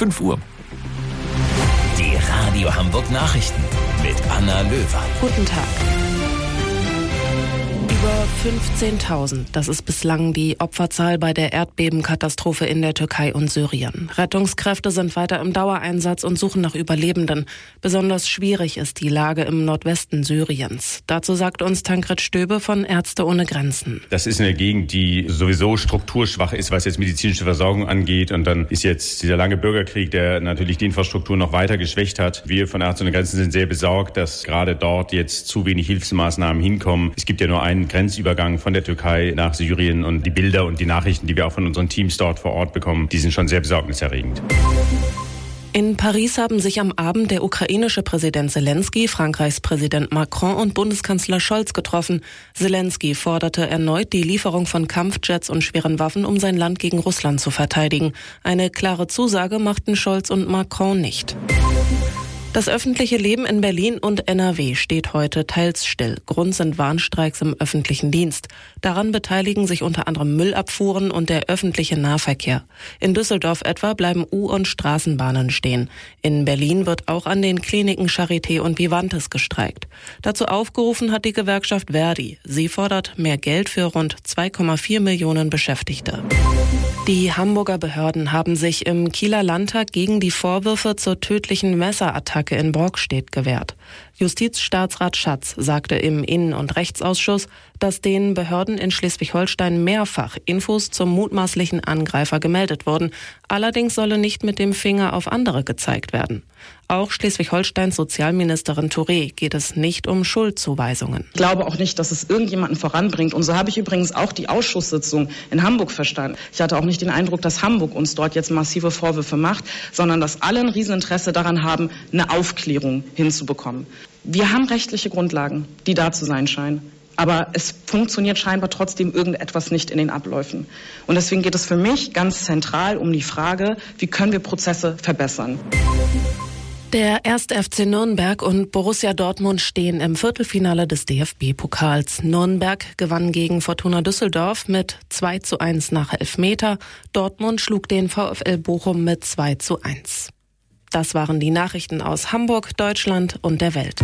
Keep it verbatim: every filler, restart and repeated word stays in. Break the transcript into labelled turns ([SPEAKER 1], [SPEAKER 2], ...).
[SPEAKER 1] fünf Uhr.
[SPEAKER 2] Die Radio Hamburg Nachrichten mit Anna Löwer.
[SPEAKER 3] Guten Tag. Über fünfzehntausend, das ist bislang die Opferzahl bei der Erdbebenkatastrophe in der Türkei und Syrien. Rettungskräfte sind weiter im Dauereinsatz und suchen nach Überlebenden. Besonders schwierig ist die Lage im Nordwesten Syriens. Dazu sagt uns Tankred Stöbe von Ärzte ohne Grenzen.
[SPEAKER 4] Das ist eine Gegend, die sowieso strukturschwach ist, was jetzt medizinische Versorgung angeht. Und dann ist jetzt dieser lange Bürgerkrieg, der natürlich die Infrastruktur noch weiter geschwächt hat. Wir von Ärzte ohne Grenzen sind sehr besorgt, dass gerade dort jetzt zu wenig Hilfsmaßnahmen hinkommen. Es gibt ja nur einen Grenzübergang von der Türkei nach Syrien und die Bilder und die Nachrichten, die wir auch von unseren Teams dort vor Ort bekommen, die sind schon sehr besorgniserregend.
[SPEAKER 3] In Paris haben sich am Abend der ukrainische Präsident Selenskyj, Frankreichs Präsident Macron und Bundeskanzler Scholz getroffen. Selenskyj forderte erneut die Lieferung von Kampfjets und schweren Waffen, um sein Land gegen Russland zu verteidigen. Eine klare Zusage machten Scholz und Macron nicht. Das öffentliche Leben in Berlin und N R W steht heute teils still. Grund sind Warnstreiks im öffentlichen Dienst. Daran beteiligen sich unter anderem Müllabfuhren und der öffentliche Nahverkehr. In Düsseldorf etwa bleiben U- und Straßenbahnen stehen. In Berlin wird auch an den Kliniken Charité und Vivantes gestreikt. Dazu aufgerufen hat die Gewerkschaft Verdi. Sie fordert mehr Geld für rund zwei Komma vier Millionen Beschäftigte. Die Hamburger Behörden haben sich im Kieler Landtag gegen die Vorwürfe zur tödlichen Messerattacke in Brockstedt gewehrt. Justizstaatsrat Schatz sagte im Innen- und Rechtsausschuss, dass den Behörden in Schleswig-Holstein mehrfach Infos zum mutmaßlichen Angreifer gemeldet wurden. Allerdings solle nicht mit dem Finger auf andere gezeigt werden. Auch Schleswig-Holsteins Sozialministerin Touré geht es nicht um Schuldzuweisungen.
[SPEAKER 5] Ich glaube auch nicht, dass es irgendjemanden voranbringt. Und so habe ich übrigens auch die Ausschusssitzung in Hamburg verstanden. Ich hatte auch nicht den Eindruck, dass Hamburg uns dort jetzt massive Vorwürfe macht, sondern dass alle ein Rieseninteresse daran haben, eine Aufklärung hinzubekommen. Wir haben rechtliche Grundlagen, die da zu sein scheinen. Aber es funktioniert scheinbar trotzdem irgendetwas nicht in den Abläufen. Und deswegen geht es für mich ganz zentral um die Frage, wie können wir Prozesse verbessern.
[SPEAKER 3] Der erste F C Nürnberg und Borussia Dortmund stehen im Viertelfinale des D F B-Pokals. Nürnberg gewann gegen Fortuna Düsseldorf mit zwei zu eins nach Elfmeter. Dortmund schlug den VfL Bochum mit zwei zu eins. Das waren die Nachrichten aus Hamburg, Deutschland und der Welt.